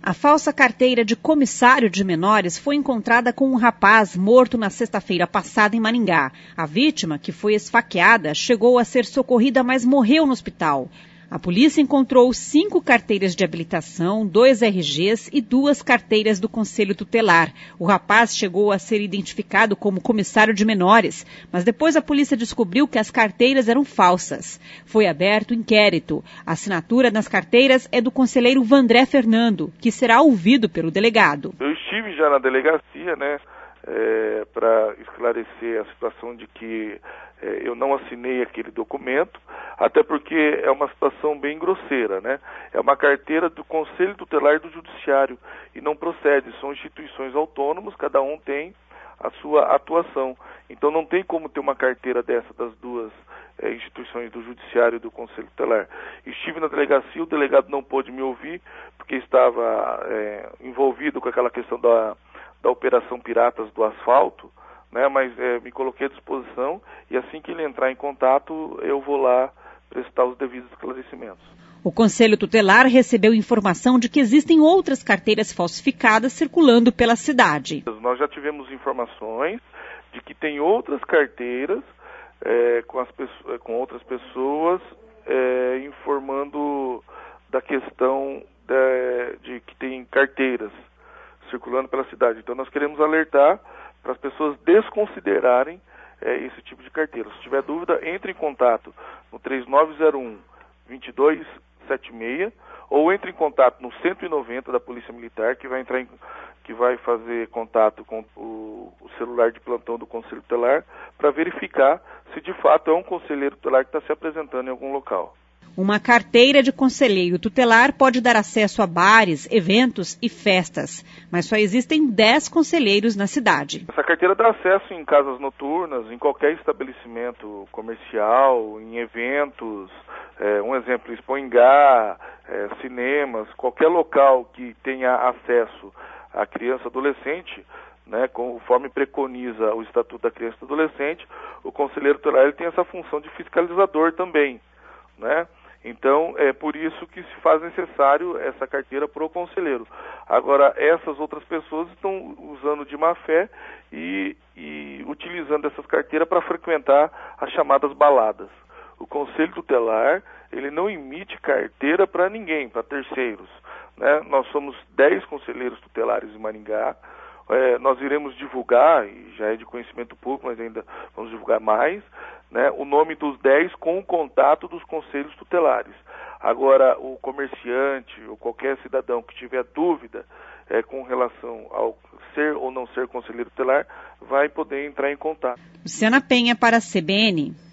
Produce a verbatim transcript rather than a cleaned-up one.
A falsa carteira de comissário de menores foi encontrada com um rapaz morto na sexta-feira passada em Maringá. A vítima, que foi esfaqueada, chegou a ser socorrida, mas morreu no hospital. A polícia encontrou cinco carteiras de habilitação, dois R Gs e duas carteiras do Conselho Tutelar. O rapaz chegou a ser identificado como comissário de menores, mas depois a polícia descobriu que as carteiras eram falsas. Foi aberto inquérito. A assinatura nas carteiras é do conselheiro Vandré Fernando, que será ouvido pelo delegado. Eu estive já na delegacia, né, é, para esclarecer a situação de que é, eu não assinei aquele documento, até porque é uma situação bem grosseira, né? É uma carteira do Conselho Tutelar do Judiciário e não procede, são instituições autônomas, cada um tem a sua atuação. Então não tem como ter uma carteira dessa das duas é, instituições do Judiciário e do Conselho Tutelar. Estive na delegacia, o delegado não pôde me ouvir, porque estava é, envolvido com aquela questão da, da Operação Piratas do Asfalto, né? Mas é, me coloquei à disposição e assim que ele entrar em contato, eu vou lá prestar os devidos esclarecimentos. O Conselho Tutelar recebeu informação de que existem outras carteiras falsificadas circulando pela cidade. Nós já tivemos informações de que tem outras carteiras é, com, as pessoas, com outras pessoas é, informando da questão de, de que tem carteiras circulando pela cidade. Então nós queremos alertar para as pessoas desconsiderarem é, esse tipo de carteira. Se tiver dúvida, entre em contato no três nove zero um, dois dois sete seis ou entre em contato no cento e noventa da Polícia Militar, que vai entrar em, que vai fazer contato com o, o celular de plantão do Conselho Tutelar para verificar se de fato é um conselheiro tutelar que está se apresentando em algum local. Uma carteira de conselheiro tutelar pode dar acesso a bares, eventos e festas, mas só existem dez conselheiros na cidade. Essa carteira dá acesso em casas noturnas, em qualquer estabelecimento comercial, em eventos, é, um exemplo, Expoingá, é, cinemas, qualquer local que tenha acesso à criança e adolescente, né, conforme preconiza o Estatuto da Criança e do Adolescente, o conselheiro tutelar ele tem essa função de fiscalizador também, né? Então, é por isso que se faz necessário essa carteira para o conselheiro. Agora, essas outras pessoas estão usando de má fé e, e utilizando essas carteiras para frequentar as chamadas baladas. O Conselho Tutelar, ele não emite carteira para ninguém, para terceiros, né? Nós somos dez conselheiros tutelares em Maringá. É, nós iremos divulgar, e já é de conhecimento público, mas ainda vamos divulgar mais, né, o nome dos dez com o contato dos conselhos tutelares. Agora, o comerciante ou qualquer cidadão que tiver dúvida é, com relação ao ser ou não ser conselheiro tutelar, vai poder entrar em contato. Luciana Penha para a C B N.